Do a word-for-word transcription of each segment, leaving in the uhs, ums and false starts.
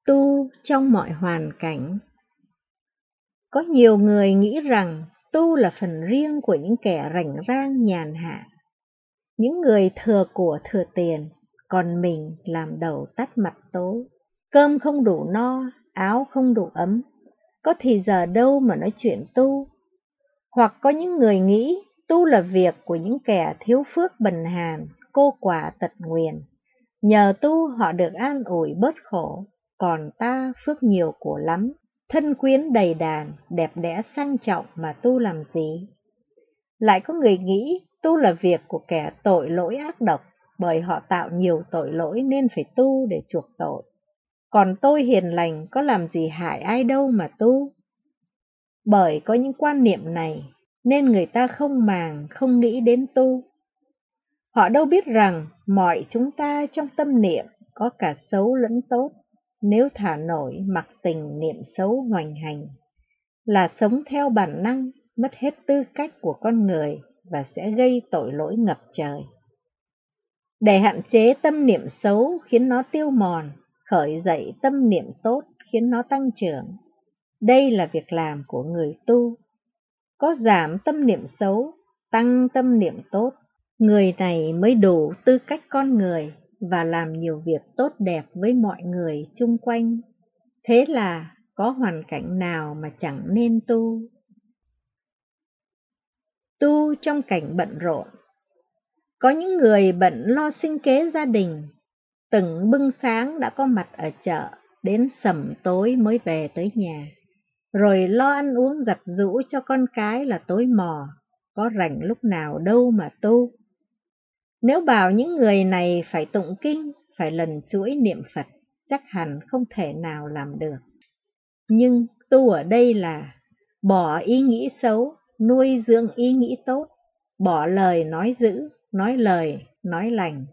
Tu trong mọi hoàn cảnh. Có nhiều người nghĩ rằng tu là phần riêng của những kẻ rảnh rang nhàn hạ, những người thừa của thừa tiền, còn mình làm đầu tắt mặt tối, cơm không đủ no, áo không đủ ấm, có thì giờ đâu mà nói chuyện tu. Hoặc có những người nghĩ tu là việc của những kẻ thiếu phước bần hàn, cô quả tật nguyền, nhờ tu họ được an ủi bớt khổ, còn ta phước nhiều của lắm, thân quyến đầy đàn, đẹp đẽ sang trọng mà tu làm gì. Lại có người nghĩ tu là việc của kẻ tội lỗi ác độc, bởi họ tạo nhiều tội lỗi nên phải tu để chuộc tội. Còn tôi hiền lành có làm gì hại ai đâu mà tu. Bởi có những quan niệm này nên người ta không màng, không nghĩ đến tu. Họ đâu biết rằng mọi chúng ta trong tâm niệm có cả xấu lẫn tốt. Nếu thả nổi mặc tình niệm xấu hoành hành, là sống theo bản năng, mất hết tư cách của con người và sẽ gây tội lỗi ngập trời. Để hạn chế tâm niệm xấu khiến nó tiêu mòn, khởi dậy tâm niệm tốt khiến nó tăng trưởng. Đây là việc làm của người tu. Có giảm tâm niệm xấu, tăng tâm niệm tốt, người này mới đủ tư cách con người và làm nhiều việc tốt đẹp với mọi người chung quanh. Thế là có hoàn cảnh nào mà chẳng nên tu. Tu trong cảnh bận rộn. Có những người bận lo sinh kế gia đình, từng bưng sáng đã có mặt ở chợ, đến sẩm tối mới về tới nhà, rồi lo ăn uống giặt giũ cho con cái là tối mò, có rảnh lúc nào đâu mà tu. Nếu bảo những người này phải tụng kinh, phải lần chuỗi niệm Phật, chắc hẳn không thể nào làm được. Nhưng tu ở đây là bỏ ý nghĩ xấu, nuôi dưỡng ý nghĩ tốt, bỏ lời nói dữ, nói lời, nói lành.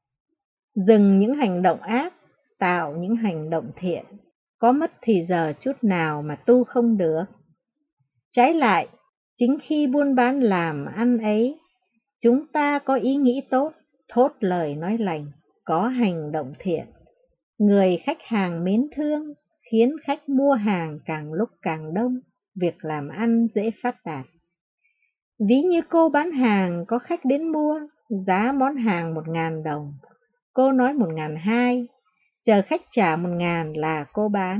Dừng những hành động ác, tạo những hành động thiện, có mất thì giờ chút nào mà tu không được. Trái lại, chính khi buôn bán làm ăn ấy, chúng ta có ý nghĩ tốt, thốt lời nói lành, có hành động thiện. Người khách hàng mến thương, khiến khách mua hàng càng lúc càng đông, việc làm ăn dễ phát đạt. Ví như cô bán hàng có khách đến mua, giá món hàng một ngàn đồng, cô nói một ngàn hai, chờ khách trả một ngàn là cô bán.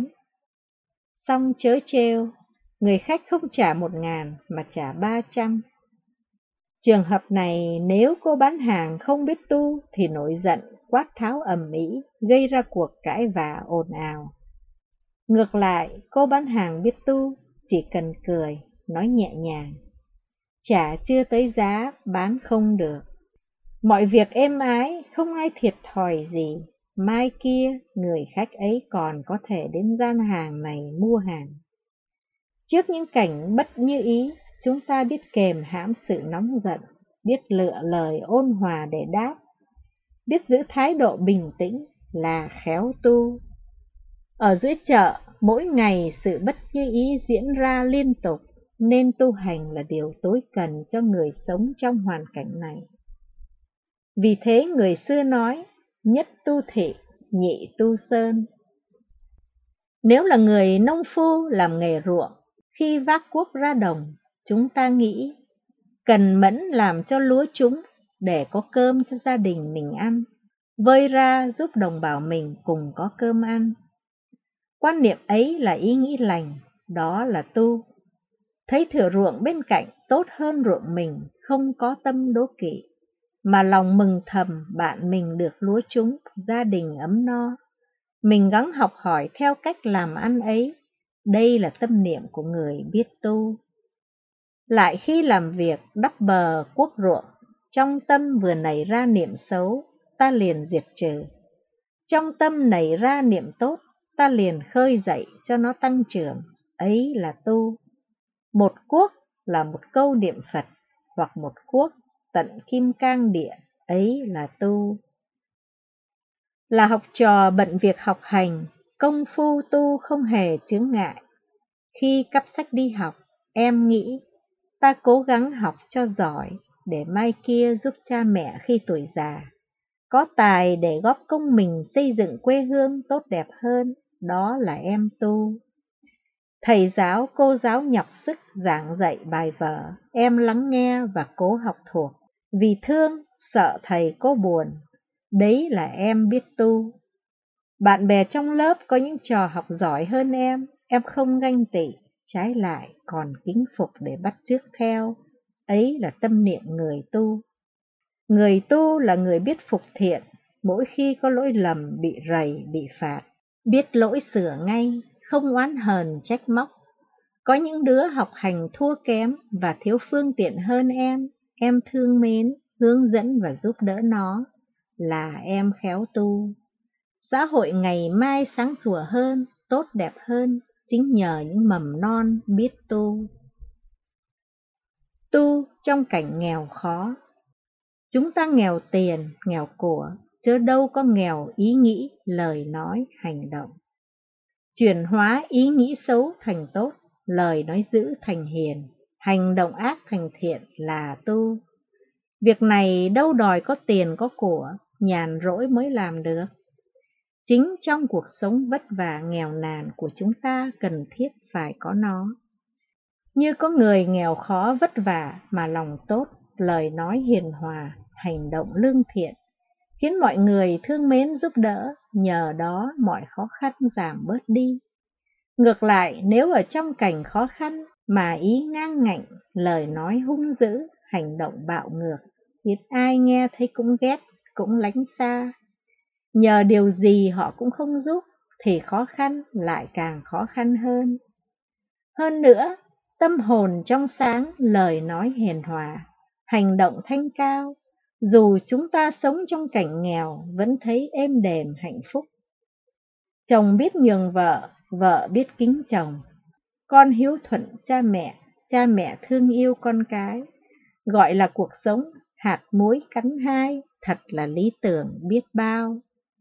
Xong chớ trêu, người khách không trả một ngàn mà trả ba trăm. Trường hợp này nếu cô bán hàng không biết tu thì nổi giận, quát tháo ầm ĩ, gây ra cuộc cãi vã ồn ào. Ngược lại, cô bán hàng biết tu, chỉ cần cười, nói nhẹ nhàng. Trả chưa tới giá, bán không được. Mọi việc êm ái, không ai thiệt thòi gì. Mai kia, người khách ấy còn có thể đến gian hàng này mua hàng. Trước những cảnh bất như ý, chúng ta biết kềm hãm sự nóng giận, biết lựa lời ôn hòa để đáp, biết giữ thái độ bình tĩnh là khéo tu. Ở giữa chợ, mỗi ngày sự bất như ý diễn ra liên tục, nên tu hành là điều tối cần cho người sống trong hoàn cảnh này. Vì thế người xưa nói, nhất tu thị, nhị tu sơn. Nếu là người nông phu làm nghề ruộng, khi vác cuốc ra đồng, chúng ta nghĩ cần mẫn làm cho lúa chúng để có cơm cho gia đình mình ăn, vơi ra giúp đồng bào mình cùng có cơm ăn. Quan niệm ấy là ý nghĩ lành, đó là tu. Thấy thửa ruộng bên cạnh tốt hơn ruộng mình, không có tâm đố kỵ, mà lòng mừng thầm bạn mình được lúa chúng, gia đình ấm no. Mình gắng học hỏi theo cách làm ăn ấy, đây là tâm niệm của người biết tu. Lại khi làm việc đắp bờ cuốc ruộng, trong tâm vừa nảy ra niệm xấu, ta liền diệt trừ. Trong tâm nảy ra niệm tốt, ta liền khơi dậy cho nó tăng trưởng, ấy là tu. Một cuốc là một câu niệm Phật, hoặc một cuốc tận kim cang địa, ấy là tu. Là học trò bận việc học hành, công phu tu không hề chướng ngại. Khi cắp sách đi học, em nghĩ, ta cố gắng học cho giỏi, để mai kia giúp cha mẹ khi tuổi già, có tài để góp công mình xây dựng quê hương tốt đẹp hơn. đó là em tu. Thầy giáo, cô giáo nhọc sức giảng dạy bài vở, em lắng nghe và cố học thuộc. Vì thương, sợ thầy có buồn, đấy là em biết tu. Bạn bè trong lớp có những trò học giỏi hơn em, em không ganh tị, trái lại còn kính phục để bắt chước theo. Ấy là tâm niệm người tu. Người tu là người biết phục thiện, mỗi khi có lỗi lầm bị rầy, bị phạt. Biết lỗi sửa ngay, không oán hờn trách móc. Có những đứa học hành thua kém và thiếu phương tiện hơn em, em thương mến, hướng dẫn và giúp đỡ nó, là em khéo tu. Xã hội ngày mai sáng sủa hơn, tốt đẹp hơn, chính nhờ những mầm non biết tu. Tu trong cảnh nghèo khó. Chúng ta nghèo tiền, nghèo của, chứ đâu có nghèo ý nghĩ, lời nói, hành động. Chuyển hóa ý nghĩ xấu thành tốt, lời nói dữ thành hiền, hành động ác thành thiện là tu. Việc này đâu đòi có tiền có của, nhàn rỗi mới làm được. Chính trong cuộc sống vất vả nghèo nàn của chúng ta cần thiết phải có nó. Như có người nghèo khó vất vả mà lòng tốt, lời nói hiền hòa, hành động lương thiện, khiến mọi người thương mến giúp đỡ, nhờ đó mọi khó khăn giảm bớt đi. Ngược lại, nếu ở trong cảnh khó khăn mà ý ngang ngạnh, lời nói hung dữ, hành động bạo ngược, ít ai nghe thấy cũng ghét, cũng lánh xa. Nhờ điều gì họ cũng không giúp, thì khó khăn lại càng khó khăn hơn. Hơn nữa, tâm hồn trong sáng, lời nói hiền hòa, hành động thanh cao, dù chúng ta sống trong cảnh nghèo vẫn thấy êm đềm hạnh phúc. Chồng biết nhường vợ, vợ biết kính chồng, con hiếu thuận cha mẹ, cha mẹ thương yêu con cái, gọi là cuộc sống hạt muối cắn hai, thật là lý tưởng biết bao.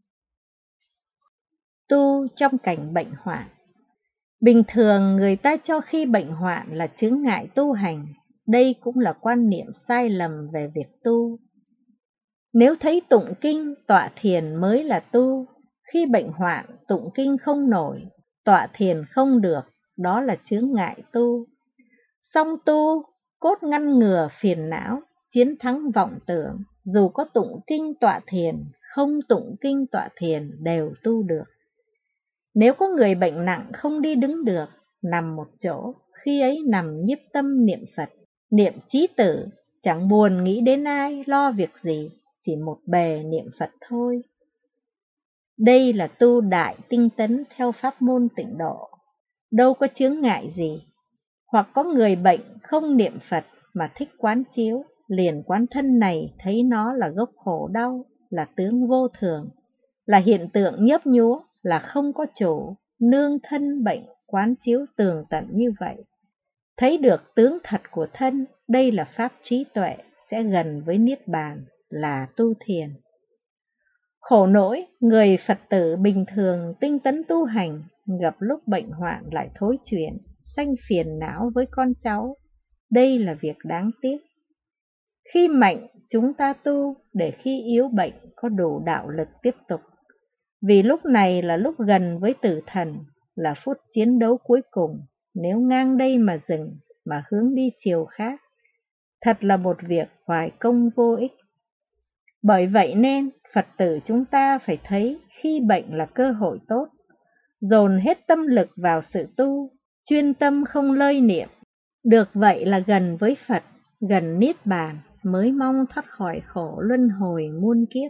Tu trong cảnh bệnh hoạn. Bình thường người ta cho khi bệnh hoạn là chướng ngại tu hành, đây cũng là quan niệm sai lầm về việc tu. Nếu thấy tụng kinh, tọa thiền mới là tu, khi bệnh hoạn tụng kinh không nổi, tọa thiền không được, đó là chướng ngại tu. Song tu, cốt ngăn ngừa phiền não, chiến thắng vọng tưởng, dù có tụng kinh tọa thiền, không tụng kinh tọa thiền đều tu được. Nếu có người bệnh nặng không đi đứng được, nằm một chỗ, khi ấy nằm nhiếp tâm niệm Phật, niệm chí tử, chẳng buồn nghĩ đến ai, lo việc gì, chỉ một bề niệm Phật thôi. Đây là tu đại tinh tấn theo pháp môn tịnh độ, đâu có chướng ngại gì. Hoặc có người bệnh không niệm Phật mà thích quán chiếu, liền quán thân này thấy nó là gốc khổ đau, là tướng vô thường, là hiện tượng nhấp nhúa, là không có chủ, nương thân bệnh quán chiếu tường tận như vậy. Thấy được tướng thật của thân, đây là pháp trí tuệ, sẽ gần với niết bàn, là tu thiền. Khổ nỗi, người Phật tử bình thường tinh tấn tu hành, gặp lúc bệnh hoạn lại thối chuyển, sanh phiền não với con cháu. Đây là việc đáng tiếc. Khi mạnh, chúng ta tu, để khi yếu bệnh có đủ đạo lực tiếp tục. Vì lúc này là lúc gần với tử thần, là phút chiến đấu cuối cùng, nếu ngang đây mà dừng, mà hướng đi chiều khác, thật là một việc hoài công vô ích. Bởi vậy nên, Phật tử chúng ta phải thấy khi bệnh là cơ hội tốt, dồn hết tâm lực vào sự tu, chuyên tâm không lơi niệm. Được vậy là gần với Phật, gần niết bàn, mới mong thoát khỏi khổ luân hồi muôn kiếp.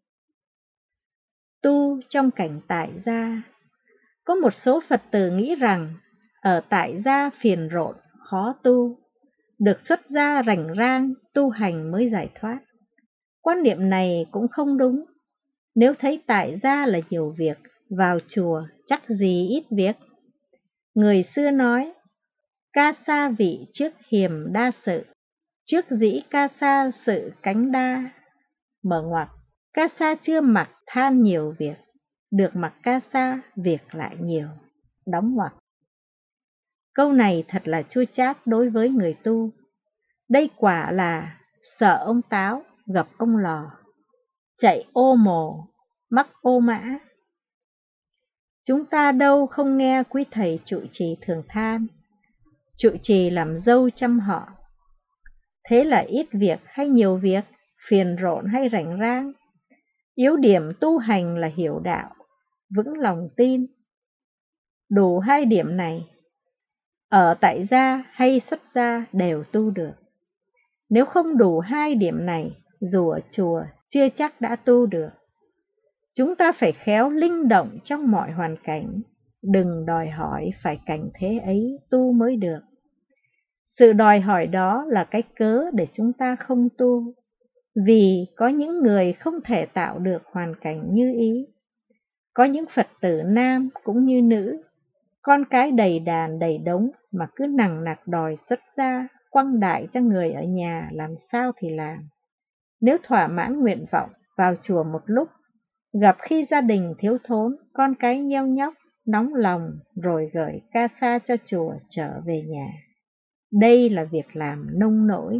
Tu trong cảnh tại gia. Có một số Phật tử nghĩ rằng ở tại gia phiền rộn, khó tu, được xuất gia rảnh rang, tu hành mới giải thoát. Quan niệm này cũng không đúng. Nếu thấy tại gia là nhiều việc, vào chùa chắc gì ít việc. Người xưa nói, ca sa vị trước hiềm đa sự, trước dĩ ca sa sự cánh đa. Mở ngoặc, ca sa chưa mặc than nhiều việc, được mặc ca sa việc lại nhiều. Đóng ngoặc. Câu này thật là chua chát đối với người tu. Đây quả là sợ ông táo gặp ông lò, chạy ô mồ mắc ô mã. Chúng ta đâu không nghe quý thầy trụ trì thường than, trụ trì làm dâu chăm họ. Thế là ít việc hay nhiều việc, phiền rộn hay rảnh rang. Yếu điểm tu hành là hiểu đạo, vững lòng tin. Đủ hai điểm này, ở tại gia hay xuất gia đều tu được. Nếu không đủ hai điểm này, dù ở chùa chưa chắc đã tu được. Chúng ta phải khéo linh động trong mọi hoàn cảnh, đừng đòi hỏi phải cảnh thế ấy tu mới được. Sự đòi hỏi đó là cái cớ để chúng ta không tu, vì có những người không thể tạo được hoàn cảnh như ý. Có những Phật tử nam cũng như nữ, con cái đầy đàn đầy đống mà cứ nằng nặc đòi xuất gia, quăng đại cho người ở nhà làm sao thì làm. Nếu thỏa mãn nguyện vọng vào chùa một lúc, gặp khi gia đình thiếu thốn, con cái nheo nhóc, nóng lòng rồi gửi ca sa cho chùa trở về nhà. Đây là việc làm nông nổi.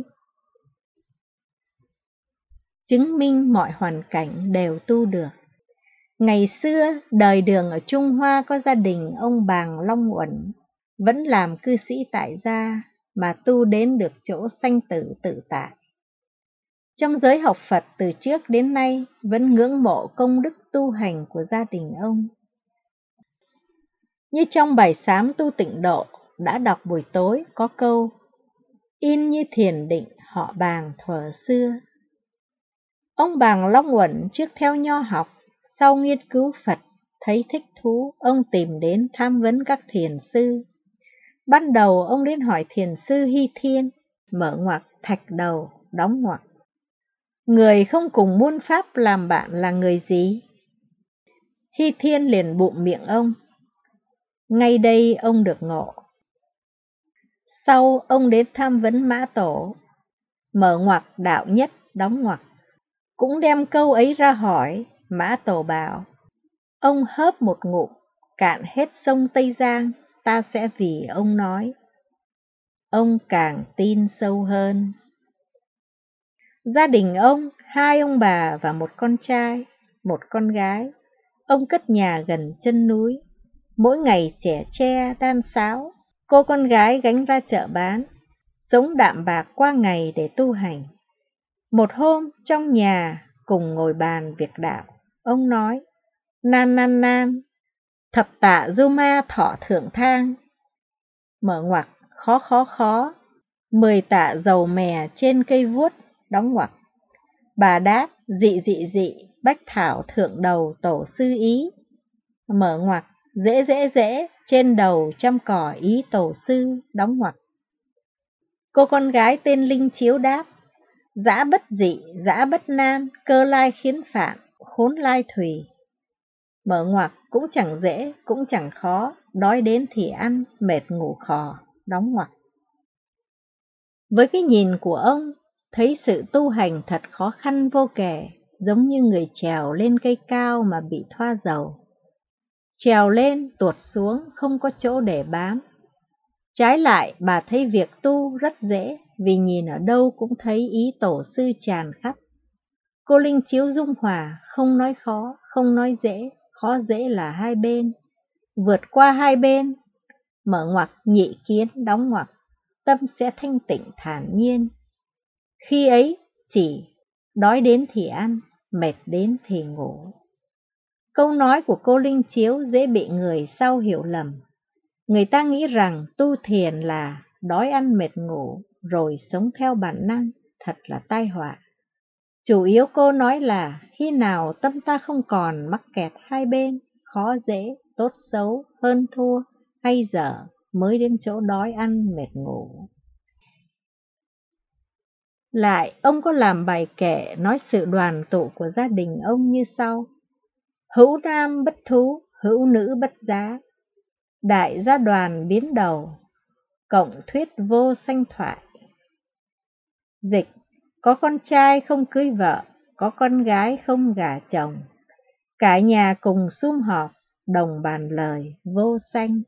Chứng minh mọi hoàn cảnh đều tu được. Ngày xưa, đời Đường ở Trung Hoa có gia đình ông Bàng Long Uẩn, vẫn làm cư sĩ tại gia mà tu đến được chỗ sanh tử tự tại. Trong giới học Phật từ trước đến nay vẫn ngưỡng mộ công đức tu hành của gia đình ông. Như trong bài sám tu tịnh độ đã đọc buổi tối có câu: in như thiền định họ Bàng thuở xưa. Ông Bàng Long Uẩn trước theo nho học, sau nghiên cứu Phật, thấy thích thú, ông tìm đến tham vấn các thiền sư. Ban đầu ông đến hỏi thiền sư Hy Thiên, mở ngoặc thạch đầu, đóng ngoặc. Người không cùng muôn pháp làm bạn là người gì? Hy Thiên liền bụm miệng ông. Ngay đây ông được ngộ. Sau ông đến tham vấn Mã Tổ, mở ngoặc đạo nhất, đóng ngoặc. Cũng đem câu ấy ra hỏi, Mã Tổ bảo: ông hớp một ngụm, cạn hết sông Tây Giang, ta sẽ vì ông nói. Ông càng tin sâu hơn. Gia đình ông, hai ông bà và một con trai, một con gái. Ông cất nhà gần chân núi, mỗi ngày chẻ tre đan sáo, cô con gái gánh ra chợ bán, sống đạm bạc qua ngày để tu hành. Một hôm trong nhà cùng ngồi bàn việc đạo, ông nói: nan nan nan, thập tạ du ma thọ thượng thang. Mở ngoặc khó khó khó, mười tạ dầu mè trên cây vuốt, đóng ngoặc. Bà đáp: dị dị dị, bách thảo thượng đầu tổ sư ý. Mở ngoặc dễ dễ dễ, trên đầu trăm cỏ ý tổ sư, đóng ngoặc. Cô con gái tên Linh Chiếu đáp: dã bất dị, dã bất nan, cơ lai khiến phạn, khốn lai thùy. Mở ngoặc cũng chẳng dễ, cũng chẳng khó, đói đến thì ăn, mệt ngủ khò, đóng ngoặc. Với cái nhìn của ông, thấy sự tu hành thật khó khăn vô kể, giống như người trèo lên cây cao mà bị thoa dầu. Trèo lên, tuột xuống, không có chỗ để bám. Trái lại, bà thấy việc tu rất dễ, vì nhìn ở đâu cũng thấy ý tổ sư tràn khắp. Cô Linh Chiếu dung hòa, không nói khó, không nói dễ, khó dễ là hai bên. Vượt qua hai bên, mở ngoặc nhị kiến, đóng ngoặc, tâm sẽ thanh tịnh thản nhiên. Khi ấy chỉ đói đến thì ăn, mệt đến thì ngủ. Câu nói của cô Linh Chiếu dễ bị người sau hiểu lầm. Người ta nghĩ rằng tu thiền là đói ăn mệt ngủ, rồi sống theo bản năng, thật là tai họa. Chủ yếu cô nói là khi nào tâm ta không còn mắc kẹt hai bên, khó dễ, tốt xấu, hơn thua, hay dở, mới đến chỗ đói ăn mệt ngủ. Lại, ông có làm bài kệ nói sự đoàn tụ của gia đình ông như sau: hữu nam bất thú, hữu nữ bất giá, đại gia đoàn biến đầu, cộng thuyết vô sanh thoại. Dịch: có con trai không cưới vợ, có con gái không gả chồng, cả nhà cùng sum họp, đồng bàn lời vô sanh.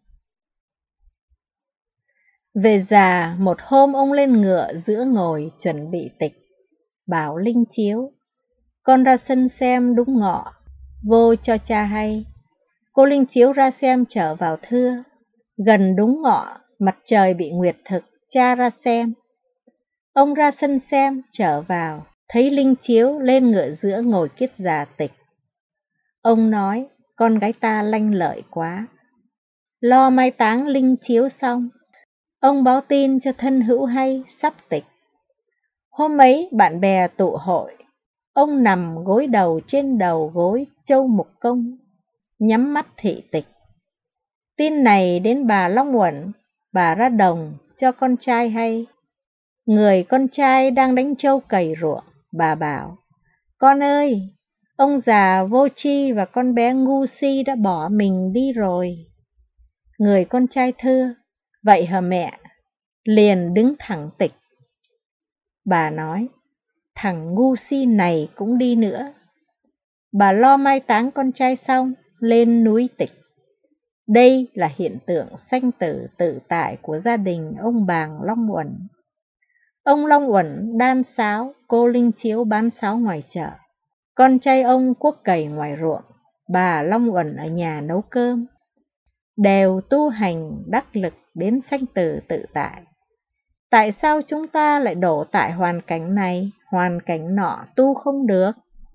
Về già, một hôm ông lên ngựa giữa ngồi chuẩn bị tịch, bảo Linh Chiếu: con ra sân xem đúng ngọ, vô cho cha hay. Cô Linh Chiếu ra xem trở vào thưa. Gần đúng ngọ, mặt trời bị nguyệt thực, cha ra xem. Ông ra sân xem, trở vào, thấy Linh Chiếu lên ngựa giữa ngồi kiết già tịch. Ông nói, con gái ta lanh lợi quá. Lo mai táng Linh Chiếu xong, ông báo tin cho thân hữu hay sắp tịch. Hôm ấy bạn bè tụ hội, ông nằm gối đầu trên đầu gối Châu Mục Công, nhắm mắt thị tịch. Tin này đến bà Long Uẩn, bà ra đồng cho con trai hay. Người con trai đang đánh trâu cày ruộng, bà bảo, con ơi, ông già vô tri và con bé ngu si đã bỏ mình đi rồi. Người con trai thưa, vậy hả mẹ? Liền đứng thẳng tịch. Bà nói, thằng ngu si này cũng đi nữa. Bà lo mai táng con trai xong, lên núi tịch. Đây là hiện tượng sanh tử tự tại của gia đình ông Bàng Long Uẩn. Ông Long Uẩn đan sáo, cô Linh Chiếu bán sáo ngoài chợ. Con trai ông cuốc cày ngoài ruộng, bà Long Uẩn ở nhà nấu cơm. Đều tu hành đắc lực đến sanh tử tự tại. Tại sao chúng ta lại đổ tại hoàn cảnh này, hoàn cảnh nọ tu không được?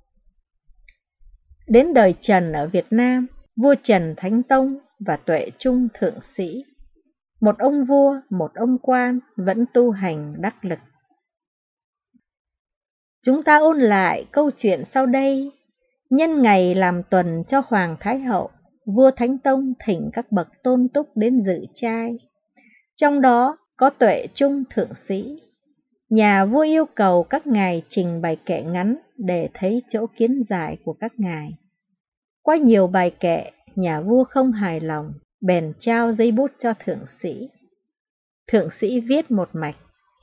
Đến đời Trần ở Việt Nam, vua Trần Thánh Tông và Tuệ Trung Thượng Sĩ, một ông vua, một ông quan vẫn tu hành đắc lực. Chúng ta ôn lại câu chuyện sau đây. Nhân ngày làm tuần cho Hoàng Thái Hậu, vua Thánh Tông thỉnh các bậc tôn túc đến dự trai. Trong đó có Tuệ Trung Thượng Sĩ. Nhà vua yêu cầu các ngài trình bày kệ ngắn để thấy chỗ kiến giải của các ngài. Qua nhiều bài kệ, nhà vua không hài lòng, bèn trao giấy bút cho thượng sĩ. Thượng sĩ viết một mạch.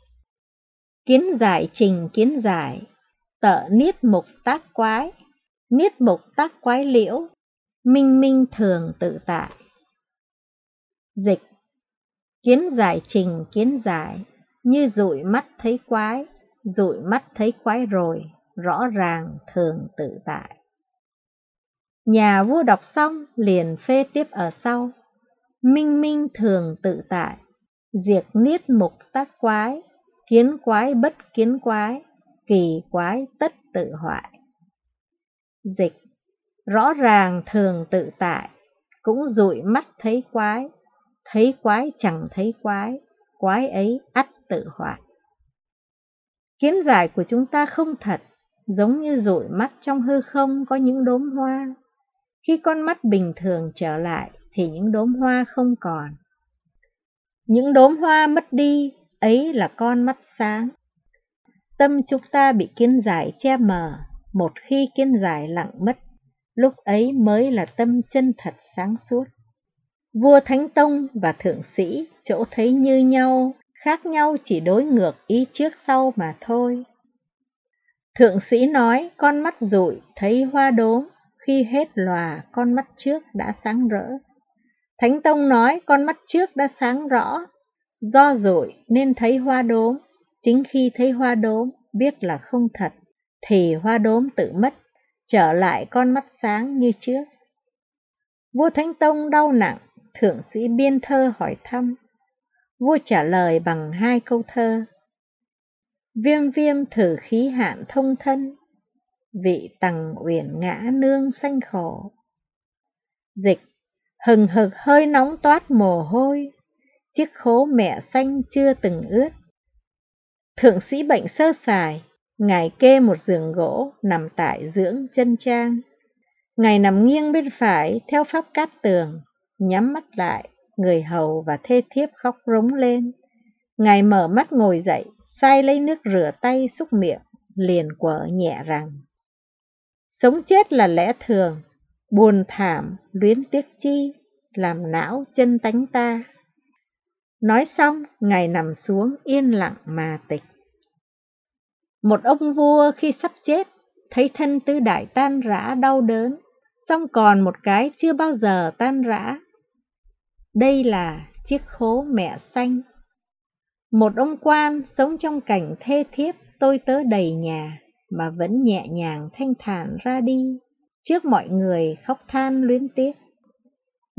Kiến giải trình kiến giải, tợ niết mục tác quái, niết mục tác quái liễu, minh minh thường tự tại. Dịch. Kiến giải trình kiến giải, như dụi mắt thấy quái, dụi mắt thấy quái rồi, rõ ràng thường tự tại. Nhà vua đọc xong liền phê tiếp ở sau. Minh minh thường tự tại, diệt niết mục tác quái, kiến quái bất kiến quái, kỳ quái tất tự hoại. Dịch. Rõ ràng thường tự tại, cũng dụi mắt thấy quái, thấy quái chẳng thấy quái, quái ấy ắt tự hoại. Kiến giải của chúng ta không thật, giống như dụi mắt trong hư không có những đốm hoa. Khi con mắt bình thường trở lại thì những đốm hoa không còn. Những đốm hoa mất đi, ấy là con mắt sáng. Tâm chúng ta bị kiến giải che mờ, một khi kiến giải lặng mất, lúc ấy mới là tâm chân thật sáng suốt. Vua Thánh Tông và Thượng Sĩ chỗ thấy như nhau, khác nhau chỉ đối ngược ý trước sau mà thôi. Thượng Sĩ nói con mắt dụi thấy hoa đốm, khi hết lòa con mắt trước đã sáng rỡ. Thánh Tông nói con mắt trước đã sáng rõ, do dụi nên thấy hoa đốm, chính khi thấy hoa đốm biết là không thật, thì hoa đốm tự mất, trở lại con mắt sáng như trước. Vua Thánh Tông đau nặng, Thượng Sĩ biên thơ hỏi thăm. Vua trả lời bằng hai câu thơ. Viêm viêm thử khí hạn thông thân, vị tằng uyển ngã nương sanh khổ. Dịch. Hừng hực hơi nóng toát mồ hôi, chiếc khố mẹ sanh chưa từng ướt. Thượng Sĩ bệnh sơ sài, ngài kê một giường gỗ nằm tại dưỡng chân trang. Ngài nằm nghiêng bên phải theo pháp cát tường, nhắm mắt lại, người hầu và thê thiếp khóc rống lên. Ngài mở mắt ngồi dậy, sai lấy nước rửa tay súc miệng, liền quở nhẹ rằng: sống chết là lẽ thường, buồn thảm, luyến tiếc chi, làm não chân tánh ta. Nói xong, ngài nằm xuống yên lặng mà tịch. Một ông vua khi sắp chết, thấy thân tứ đại tan rã đau đớn, song còn một cái chưa bao giờ tan rã. Đây là chiếc khố mẹ sanh. Một ông quan sống trong cảnh thê thiếp tôi tớ đầy nhà, mà vẫn nhẹ nhàng thanh thản ra đi, trước mọi người khóc than luyến tiếc.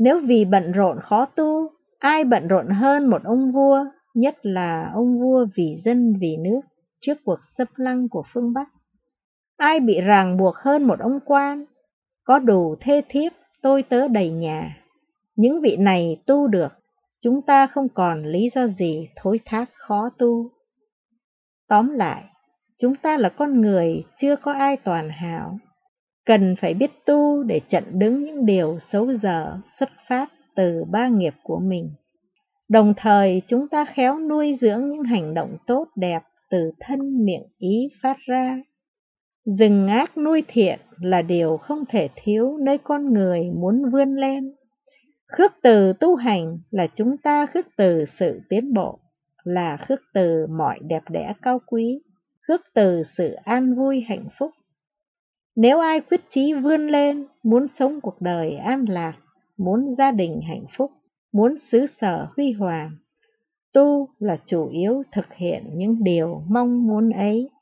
Nếu vì bận rộn khó tu, ai bận rộn hơn một ông vua, nhất là ông vua vì dân vì nước trước cuộc xâm lăng của phương Bắc? Ai bị ràng buộc hơn một ông quan, có đủ thê thiếp, tôi tớ đầy nhà? Những vị này tu được, chúng ta không còn lý do gì thối thác khó tu. Tóm lại, chúng ta là con người chưa có ai toàn hảo, cần phải biết tu để chặn đứng những điều xấu dở xuất phát từ ba nghiệp của mình. Đồng thời chúng ta khéo nuôi dưỡng những hành động tốt đẹp từ thân miệng ý phát ra. Rừng ác nuôi thiện là điều không thể thiếu nơi con người muốn vươn lên. Khước từ tu hành là chúng ta khước từ sự tiến bộ, là khước từ mọi đẹp đẽ cao quý, khước từ sự an vui hạnh phúc. Nếu ai quyết chí vươn lên, muốn sống cuộc đời an lạc, muốn gia đình hạnh phúc, muốn xứ sở huy hoàng, tu là chủ yếu thực hiện những điều mong muốn ấy.